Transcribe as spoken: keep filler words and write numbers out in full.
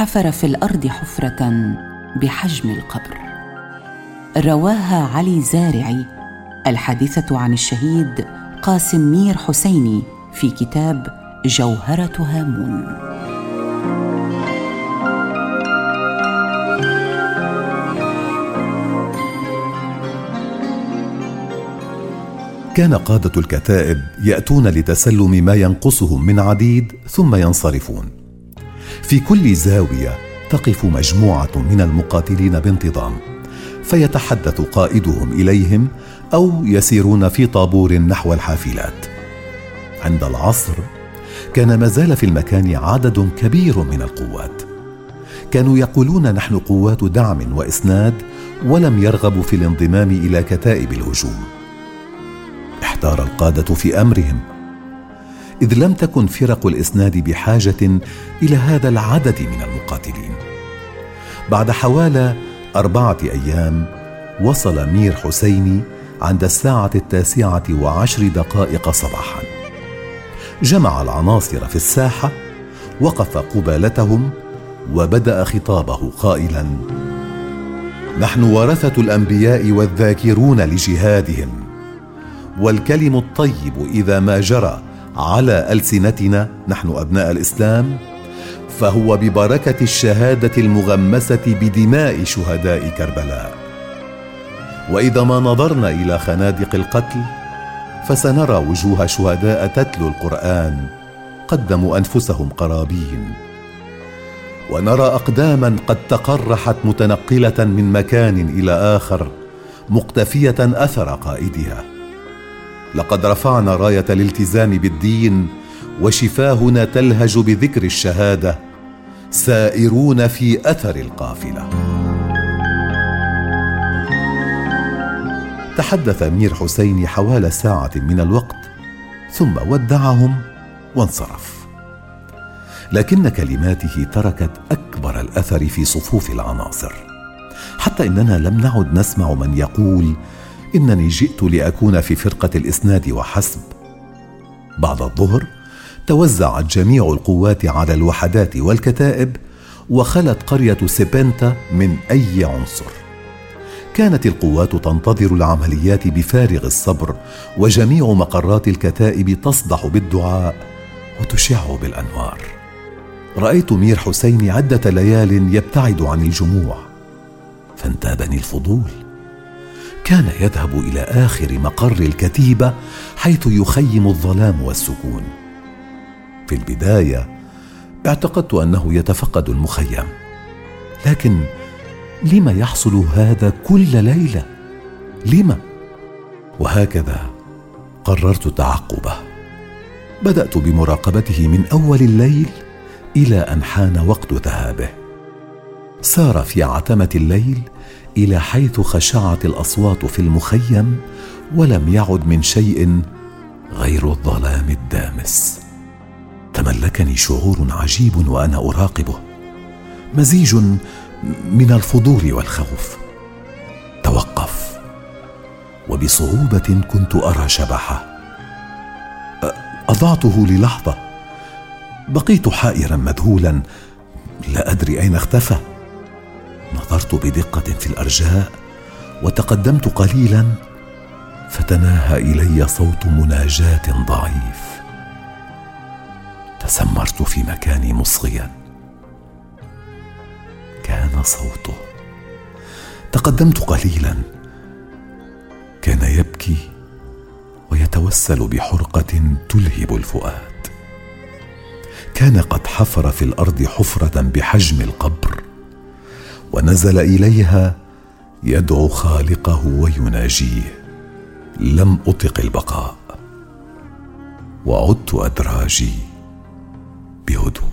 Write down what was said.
حفر في الأرض حفرة بحجم القبر. رواها علي زارعي، الحادثة عن الشهيد قاسم مير حسيني، في كتاب جوهرة هامون. كان قادة الكتائب يأتون لتسلم ما ينقصهم من عديد ثم ينصرفون. في كل زاوية تقف مجموعة من المقاتلين بانتظام، فيتحدث قائدهم إليهم أو يسيرون في طابور نحو الحافلات. عند العصر كان مازال في المكان عدد كبير من القوات. كانوا يقولون نحن قوات دعم وإسناد، ولم يرغبوا في الانضمام إلى كتائب الهجوم. احتار القادة في أمرهم، إذ لم تكن فرق الإسناد بحاجة إلى هذا العدد من المقاتلين. بعد حوالي أربعة أيام وصل مير حسيني عند الساعة التاسعة وعشر دقائق صباحا. جمع العناصر في الساحة، وقف قبالتهم وبدأ خطابه قائلا: نحن ورثة الأنبياء والذاكرون لجهادهم، والكلم الطيب إذا ما جرى على ألسنتنا نحن أبناء الإسلام فهو ببركة الشهادة المغمسة بدماء شهداء كربلاء. وإذا ما نظرنا إلى خنادق القتل فسنرى وجوه شهداء تتلو القرآن قدموا أنفسهم قرابين، ونرى أقداما قد تقرحت متنقلة من مكان إلى آخر مقتفية أثر قائدها. لقد رفعنا راية الالتزام بالدين وشفاهنا تلهج بذكر الشهادة، سائرون في أثر القافلة. تحدث مير حسيني حوالي ساعة من الوقت، ثم ودعهم وانصرف. لكن كلماته تركت أكبر الأثر في صفوف العناصر، حتى إننا لم نعد نسمع من يقول إنني جئت لأكون في فرقة الإسناد وحسب. بعد الظهر توزعت جميع القوات على الوحدات والكتائب، وخلت قرية سيبنتا من أي عنصر. كانت القوات تنتظر العمليات بفارغ الصبر، وجميع مقرات الكتائب تصدح بالدعاء وتشع بالأنوار. رأيت مير حسيني عدة ليال يبتعد عن الجموع، فانتابني الفضول. كان يذهب إلى آخر مقر الكتيبة حيث يخيم الظلام والسكون. في البداية اعتقدت أنه يتفقد المخيم، لكن لما يحصل هذا كل ليلة؟ لما؟ وهكذا قررت تعقبه. بدأت بمراقبته من أول الليل إلى أن حان وقت ذهابه. سار في عتمة الليل إلى حيث خشعت الأصوات في المخيم، ولم يعد من شيء غير الظلام الدامس. تملكني شعور عجيب وأنا أراقبه، مزيج من الفضول والخوف. توقف، وبصعوبة كنت أرى شبحه. أضعته للحظة، بقيت حائرا مذهولا، لا أدري أين اختفى. نظرت بدقة في الأرجاء وتقدمت قليلا، فتناهى إلي صوت مناجاة ضعيف. تسمرت في مكاني مصغيا. كان صوته. تقدمت قليلا، كان يبكي ويتوسل بحرقة تلهب الفؤاد. كان قد حفر في الأرض حفرة بحجم القبر، ونزل إليها يدعو خالقه ويناجيه. لم أطق البقاء، وعدت أدراجي بهدوء.